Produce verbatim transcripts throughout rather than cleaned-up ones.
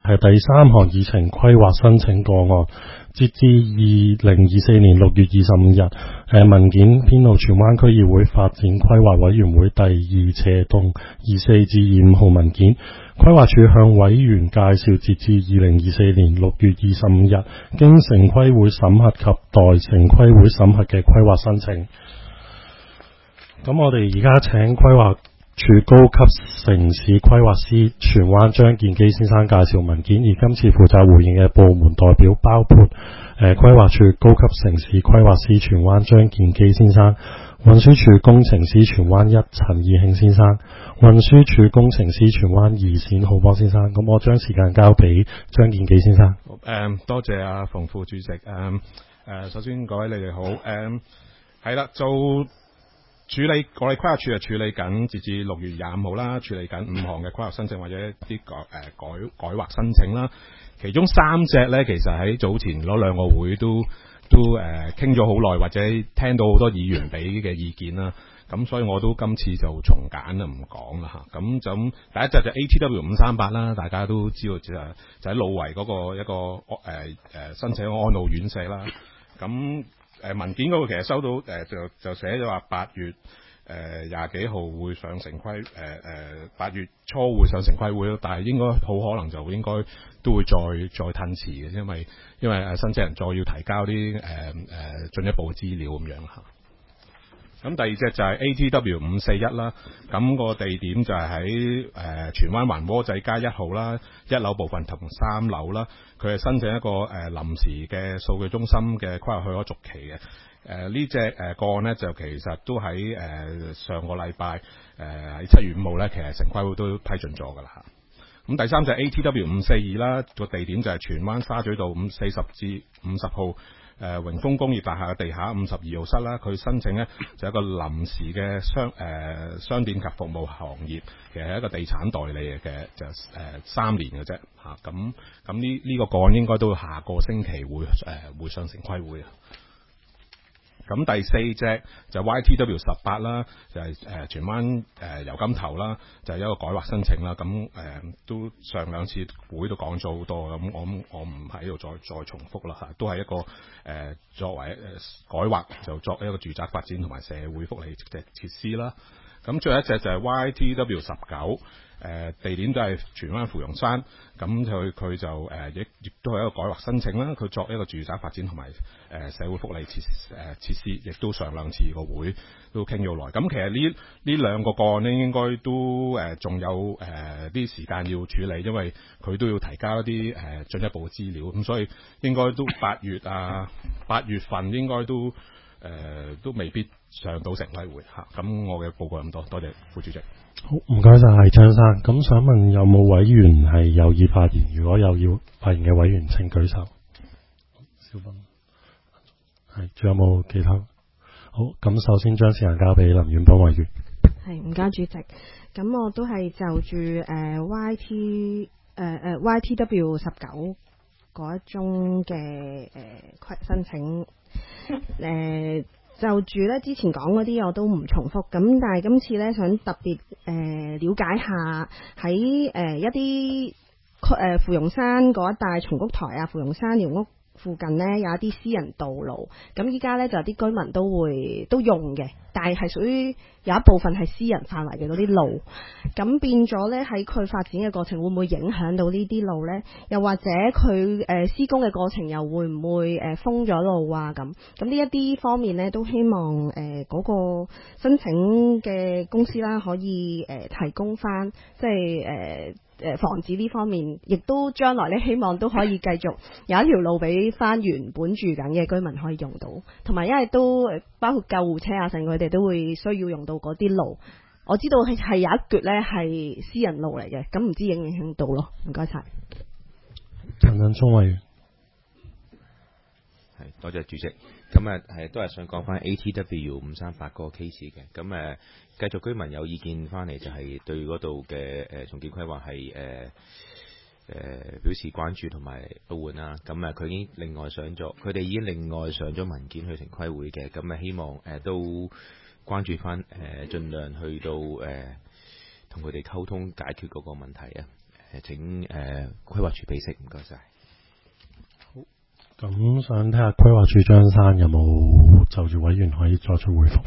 係第三項議程規劃申請個案，截至二零二四年六月二十五日，誒文件編號荃灣區議會發展規劃委員會第二斜棟二四至二五號文件。規劃署向委員介紹，截至二零二四年六月二十五日，經城規會審核及待城規會審核嘅規劃申請。咁我哋而家請規劃署高級城市規劃師荃灣張建基先生介紹文件，而今次負責回應嘅部門代表包括誒、呃、規劃署高級城市規劃師荃灣張建基先生、運輸署工程師荃灣一陳義慶先生、運輸署工程師荃灣二冼浩邦先生。咁我將時間交俾張建基先生。 誒、嗯，多謝阿馮副主席。誒、嗯、誒，首先各位你哋好。誒係啦，就處理我哋規劃署係處理緊，截至六月廿五號啦，處理緊五項嘅規劃申請或者啲改誒、呃、改改劃申請啦。其中三隻咧，其實喺早前嗰兩個會都都誒傾咗好耐，或者聽到好多議員俾嘅意見啦。咁所以我都今次就從簡啦，唔講啦嚇。咁就第一隻就 A T W 五三八啦，大家都知道就就喺路圍嗰個一個誒誒、呃、申請安老院舍啦。咁誒文件嗰個其實收到誒、呃、就就寫咗話八月誒廿幾號會上城規誒誒八月初會上城規會咯，但係應該好可能就應該都會再再褪遲嘅，因為因為誒申請人再要提交啲誒誒進一步嘅資料咁樣嚇。咁第二隻就係 A T W 五四一啦，咁個地點就係喺誒荃灣環窩仔街一號啦，一樓部分同三樓啦，佢係申請一個誒、呃、臨時嘅數據中心嘅規劃許可續期嘅。誒、呃、呢隻誒個案呢，就其實都喺誒、呃、上個禮拜誒喺七月五號咧，其實城規會都批准咗噶啦嚇。咁第三隻 A T W 五四二啦，個地點就係荃灣沙咀道五四十至五十號。誒、呃、榮豐工業大廈嘅地下五十二號室啦，佢申請呢就係一個臨時嘅商誒、呃、商店及服務行業，其實係一個地產代理嘅，就誒、呃、三年嘅啫嚇。咁咁呢呢個個案應該都下個星期會誒、呃、會上城規會啊。咁第四隻就 Y T W 十八啦，就係誒荃灣誒油柑頭啦，就係、是、一個改劃申請啦。咁誒、呃、都上兩次會都講咗好多，咁我我唔喺度再再重複啦嚇，都係一個誒、呃、作為誒改劃就作一個住宅發展同埋社會福利嘅設施啦。咁最後一隻就係 Y T W 十九。誒、呃、地點都係荃灣芙蓉山，咁佢佢就誒亦亦都係一個改劃申請啦。佢作一個住宅發展同埋誒社會福利設誒設施，亦都上兩次個會都傾咗耐。咁其實呢呢兩個個案咧，應該都誒仲、呃、有誒啲、呃、時間要處理，因為佢都要提交一啲誒進一步嘅資料。咁所以應該都八月啊八月份應該都誒、呃、都未必上到城規會嚇。咁我嘅報告咁多，多謝副主席。 好，唔該晒張生。咁想問有冇委員係有意發言？如果有要發言嘅委員，請舉手。小芬，係，仲有冇其他？好，咁首先將時間交俾林遠邦委員。 係，唔該主席。咁我都係就住誒、呃、Y T 誒、呃、誒 Y T W 十九嗰一宗嘅誒規申請誒。呃就住咧之前講嗰啲我都唔重複，咁但係今次咧想特別誒、呃、了解下喺誒、呃、一啲誒芙蓉山嗰一帶松谷台啊、芙蓉山寮屋附近呢，有一啲私人道路，咁依家呢，就有啲居民都會都用嘅，但係係屬於有一部分係私人範圍嘅嗰啲路，咁變咗呢，喺佢發展嘅過程會唔會影響到呢啲路呢？又或者佢誒、呃、施工嘅過程又會唔會誒、呃、封咗路啊？咁咁呢一啲方面呢，都希望誒嗰、呃那個申請嘅公司啦，可以誒、呃、提供翻，即係誒。呃誒防止呢方面，亦都將來咧希望都可以繼續有一條路俾翻原本住緊嘅居民可以用到，同埋因為都包括救護車啊，甚至佢哋都會需要用到嗰啲路。我知道係係有一橛咧係私人路嚟嘅，咁唔知影唔影響到咯？唔該晒。 陳振聰委員， 係多謝主席。咁啊係都係想講翻 A T W 五三八個 case 嘅。咁誒繼續居民有意見翻嚟，就係對嗰度嘅誒重建規劃係誒誒表示關注同埋不滿啦。咁啊佢已經另外上咗，佢哋已經另外上咗文件去城規會嘅。咁啊希望誒、呃、都關注翻誒，盡量去到誒同佢哋溝通解決嗰個問題啊。 誒請誒規劃處備悉，唔該晒。 好，咁想睇下規劃處張生有冇就住委員可以作出回覆。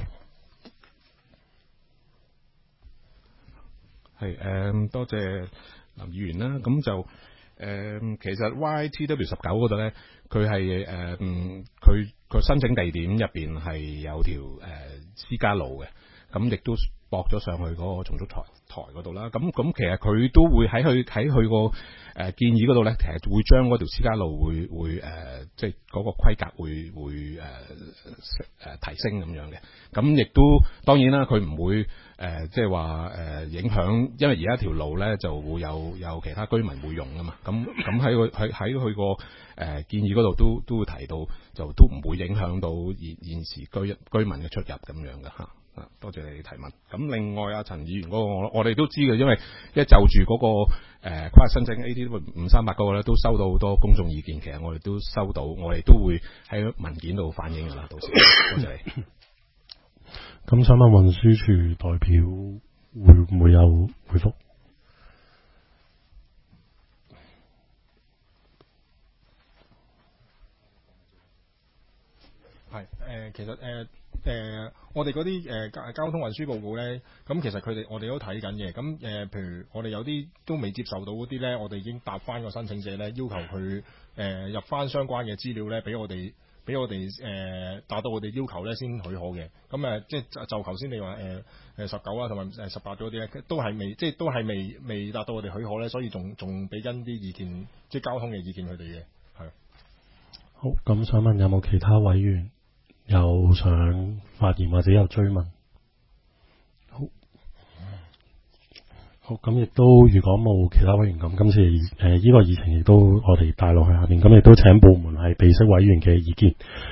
係誒、嗯，多謝林議員啦。咁就誒、嗯，其實 Y T W 十九嗰度咧，佢係誒，佢佢申請地點入邊係有條誒、呃、私家路嘅，咁亦都駁咗上去嗰個重足台台嗰度啦。咁咁其實佢都會喺佢喺佢個誒建議嗰度咧，其實會將嗰條私家路會會誒、呃，即係嗰個規格會會誒誒、呃、提升咁樣嘅。咁亦都當然啦，佢唔會。誒、呃，即係話誒影響，因為而家條路咧就會有有其他居民會用啊嘛。咁咁喺佢喺喺佢個誒建議嗰度都都會提到，就都唔會影響到現現時居居民嘅出入咁樣嘅嚇。啊，多謝你提問。咁另外阿陳議員嗰、那個我我哋都知嘅，因為一就住嗰、那個誒規劃申請 A T 五三八嗰個咧，都收到好多公眾意見。其實我哋都收到，我哋都會喺文件度反映㗎啦。到時多謝你。 咁想問運輸署代表會唔會有回覆？ 係誒、呃，其實誒誒、呃呃，我哋嗰啲誒交交通運輸報告咧，咁其實佢哋我哋都睇緊嘅。咁誒、呃，譬如我哋有啲都未接受到嗰啲咧，我哋已經答翻個申請者咧，要求佢誒、呃、入翻相關嘅資料咧，俾我哋。俾我哋誒、呃、達到我哋要求咧，先許可嘅。咁誒、呃，即係就頭先你話誒誒十九啊，同埋誒十八嗰啲咧，都係未，即係都係未未達到我哋許可咧，所以仲仲俾緊啲意見，即係交通嘅意見佢哋嘅。係。 好，咁想問有冇其他委員有想發言或者有追問？好。好，咁亦都如果冇其他委員，咁今次誒呢、呃這個議程亦都我哋帶落去下面，咁亦都請部門係備悉委員嘅意見。